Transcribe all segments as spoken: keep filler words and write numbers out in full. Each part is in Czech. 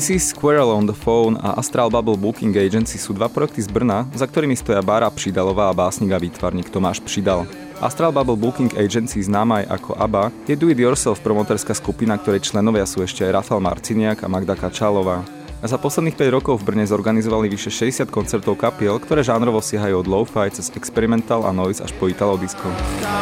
This is Squirrel on the Phone a Astral Bubble Booking Agency sú dva projekty z Brna, za ktorými stoja Bára Přidalová a básnik a výtvarník Tomáš Přidal. Astral Bubble Booking Agency, známa aj ako á bé á, je do-it-yourself promoterská skupina, ktorej členovia sú ešte aj Rafal Marciniak a Magda Kačálová. A za posledných päť rokov v Brne zorganizovali vyše šesťdesiat koncertov kapiel, ktoré žánrovo siahajú od lo-fi cez experimental a noise až po italo disco.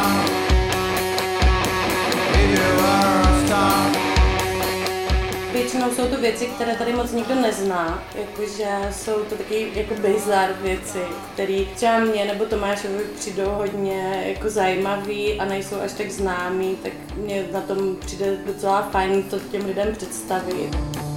Většinou jsou to věci, které tady moc nikdo nezná, jakože jsou to taky jako bizar věci, které třeba mě nebo Tomášovi přijdou hodně jako zajímavý a nejsou až tak známý, tak mě na tom přijde docela fajn to těm lidem představit.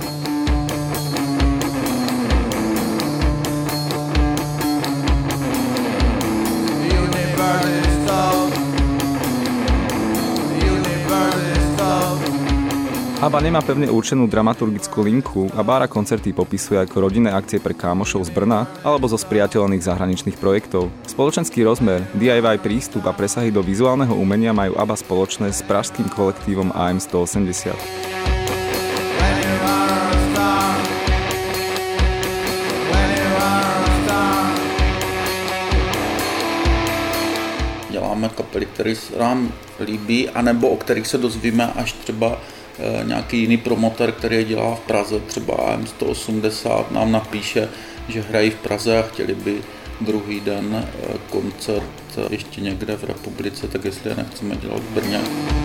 á bé á nemá pevne určenú dramaturgickú linku a Bára koncerty popisuje ako rodinné akcie pre kámošov z Brna alebo zo spriateľených zahraničných projektov. Spoločenský rozmer, dé í vaj prístup a presahy do vizuálneho umenia majú á bé á spoločné s pražským kolektívom á em sto osemdesiat. Děláme kapely, které se nám líbí, anebo o kterých se dozvíme až třeba nějaký jiný promotor, který dělá v Praze, třeba á em sto osmdesát, nám napíše, že hrají v Praze a chtěli by druhý den koncert ještě někde v republice, tak jestli je nechceme dělat v Brně.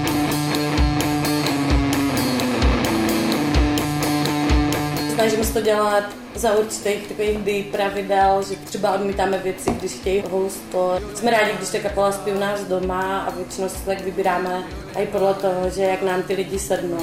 Snažíme se to dělat za určitých takových pravidel, že třeba odmítáme věci, když chtějí housto. Jsme rádi, když ta kapela zpí u nás doma a většinou se tak vybíráme i podle toho, že jak nám ty lidi sednou.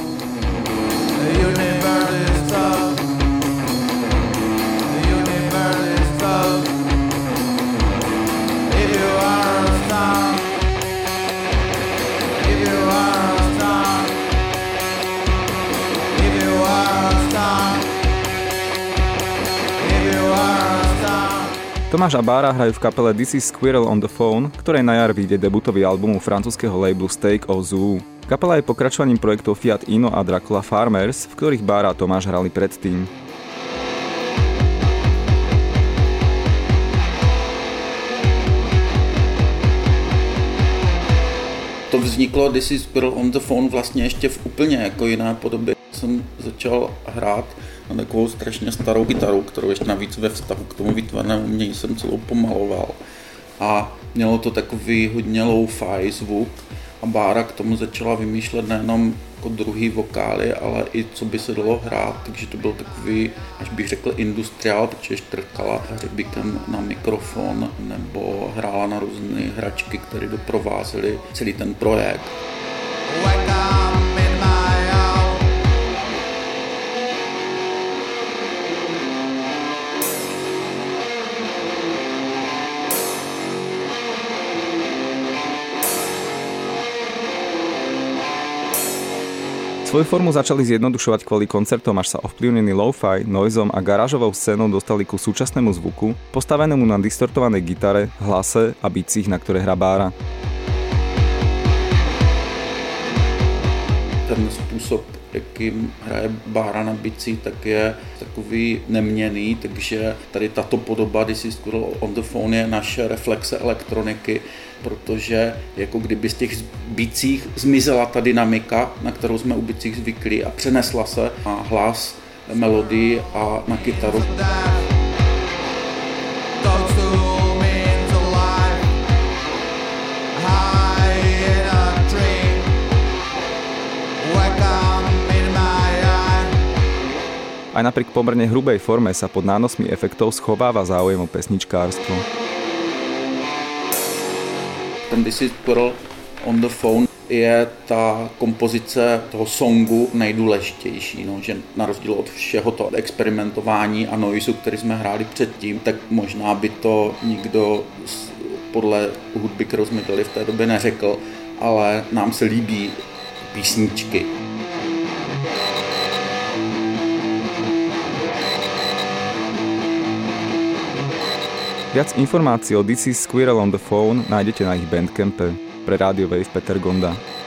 Tomáš a Bára hrajú v kapele This is Squirrel on the Phone, ktorej na jar vyjde debutový album u francúzskeho labelu Steak of Zoo. Kapela je pokračovaním projektov Fiat Ino a Dracula Farmers, v ktorých Bára a Tomáš hrali predtým. To vzniklo This is Squirrel on the Phone vlastně ještě v úplně jako jiné podobě. Jsem začal hrát na takovou strašně starou kytaru, kterou ještě navíc ve vztahu k tomu výtvarnému umění jsem celou pomaloval. A mělo to takový hodně lo-fi zvuk a Bára k tomu začala vymýšlet nejenom jako druhý vokály, ale i co by se dalo hrát, takže to byl takový, až bych řekl, industriál, protože štrkala hřebíkem na mikrofon nebo hrála na různé hračky, které doprovázely celý ten projekt. Svoju formu začali zjednodušovať kvôli koncertom, až sa ovplyvnení lo-fi, noizom a garážovou scénou dostali ku súčasnému zvuku, postavenému na distortovanej gitare, hlase a bicích, na ktoré hrá Bára. Ten způsob, jakým hraje Bára na bicí, tak je takový neměnný, takže tady tato podoba This is Squirrel on the Phone je naše reflexe elektroniky, protože jako kdyby z těch bicích zmizela ta dynamika, na kterou jsme u bicích zvyklí a přenesla se na hlas, melodii a na kytaru. Aj napriek pomerne hrubej forme sa pod nánosmi efektov schováva záujem o pesničkárstvo. Ten This is Squirrel on the Phone je ta kompozice toho songu nejdůležitější, no, že na rozdíl od všeho toho experimentování a noisu, který jsme hráli předtím, tak možná by to nikdo podle hudby, kterou jsme dělali v té době, neřekl, ale nám se líbí písničky. Viac informácií o This is Squirrel on the Phone nájdete na ich bandcampe. Pre Rádio Wave Peter Gonda.